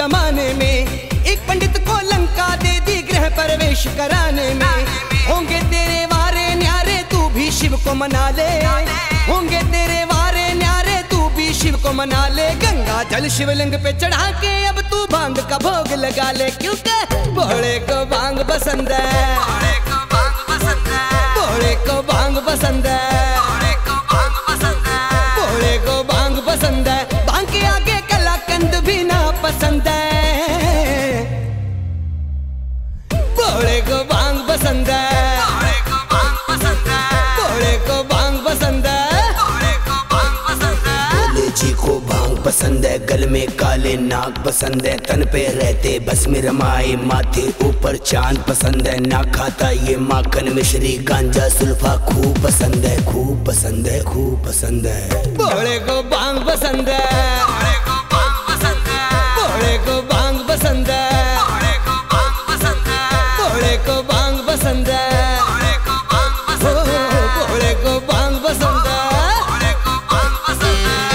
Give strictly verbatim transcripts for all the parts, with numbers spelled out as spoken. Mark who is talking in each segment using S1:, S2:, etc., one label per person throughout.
S1: जमाने में। एक पंडित को लंका दे दी गृह प्रवेश कराने में। होंगे तेरे वारे न्यारे तू भी शिव को मना ले, होंगे तेरे वारे न्यारे तू भी शिव को मना ले। गंगा जल शिवलिंग पे चढ़ा के अब तू भांग का भोग लगा ले, क्योंकि भोले को भांग पसंद है, भोले को भांग पसंद है, भोले को भांग पसंद है, भोले को भांग पसंद है। भांग के आगे कलाकंद भी ना पसंद है, भोले को भांग पसंद है, भोले को भांग पसंद है, भोले को भांग पसंद है, भोले को भांग पसंद है। भोले जी को भांग पसंद है, गल में काले नाग पसंद है, तन पे रहते बस में रमाए, माथे ऊपर चांद पसंद है। ना खाता ये माखन मिश्री गांजा सुल्फा खूब पसंद है, खूब पसंद है, खूब पसंद है। भोले को भांग पसंद है, भोले को भांग पसंद है, भोले को भांग पसंद है, भोले को भांग पसंद है, भोले को भांग पसंद है, भोले को भांग पसंद है, भोले को भांग पसंद है, भोले को भांग पसंद है।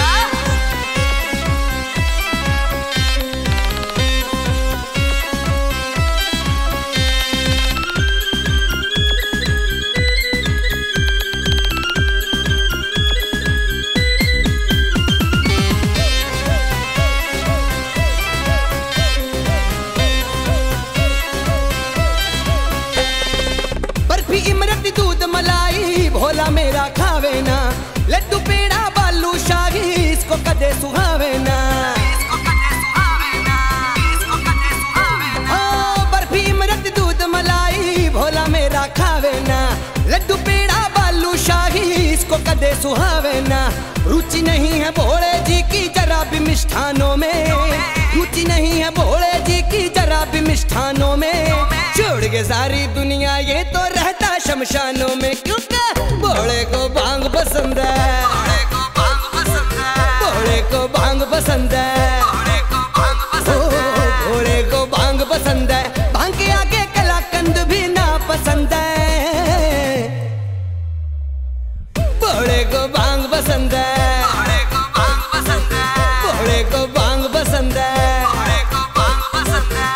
S1: दूध मलाई भोला मेरा खावे ना, लड्डू पेड़ा बालू शाही इसको कदे सुहावे ना, इसको कदे सुहावे ना, इसको कदे सुहावे ना। ओ बर्फी इमरत दूध मलाई भोला मेरा खावे ना, लड्डू पेड़ा बालू शाही इसको कदे सुहावे ना। रुचि नहीं है भोले जी की जरा भी मिष्ठानों में, रुचि नहीं है भोले जी की जरा भी मिष्ठानों में। छोड़ के सारी दुनिया ये तो रहता शमशानों में, क्योंकि भोले को भांग पसंद है, भोले को भांग पसंद है, भोले को भांग पसंद है, भोले को भांग पसंद है, भोले को भांग पसंद है। भांग के आगे कलाकंद भी ना पसंद है, भोले को भांग पसंद है, भोले को भांग पसंद है, भोले को भांग पसंद है, भोले को भांग पसंद है।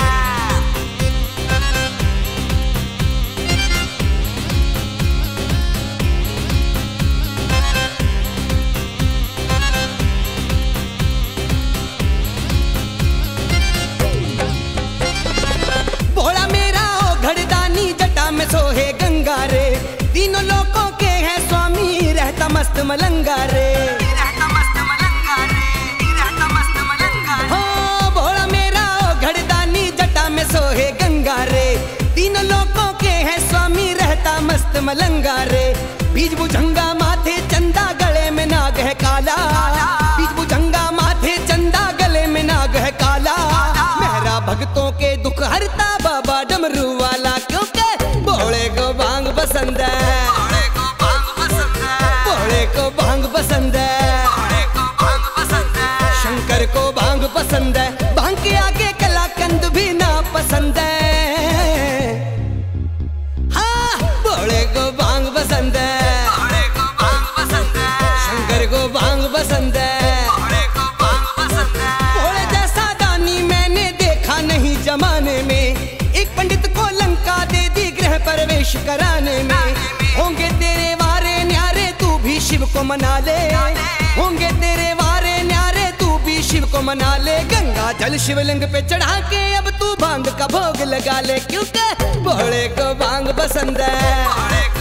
S1: में सोहे गंगा रे, तीनों लोकों के हैं स्वामी, रहता मस्त मलंगा रे, रहता मस्त मलंगा रे, रहता मस्त मलंगा रे। हो भोला मेरा घड़दानी जटा में सोहे गंगा रे, तीनों लोकों के हैं स्वामी, रहता मस्त मलंगा रे। बीज बुझंगा माथे चंदा गले में नाग है काला, बीज बुझंगा माथे चंदा गले में नाग है काला। मेरा भक्तों के दुख हरता बाबा डमरू वाला, क्योंकि भोले को भांग पसंद है, भोले को भांग पसंद है, भोले को भांग पसंद है, भोले को भांग पसंद है। शंकर को भांग पसंद है, भांग के आगे कलाकंद भी ना पसंद है। हाँ भोले को भांग पसंद है, भोले को भांग पसंद है, शंकर को भांग पसंद है, भोले को भांग पसंद है। भोले जैसा दानी मैंने देखा नहीं जमाने में। एक पंडित को लंका दे दी गृह प्रवेश कराने में। होंगे तेरे वारे न्यारे तू भी शिव को मना ले, होंगे तेरे वारे न्यारे तू भी शिव को मना ले। गंगा जल शिवलिंग पे चढ़ा के अब तू भांग का भोग लगा ले, क्योंकि भोले को भांग पसंद है।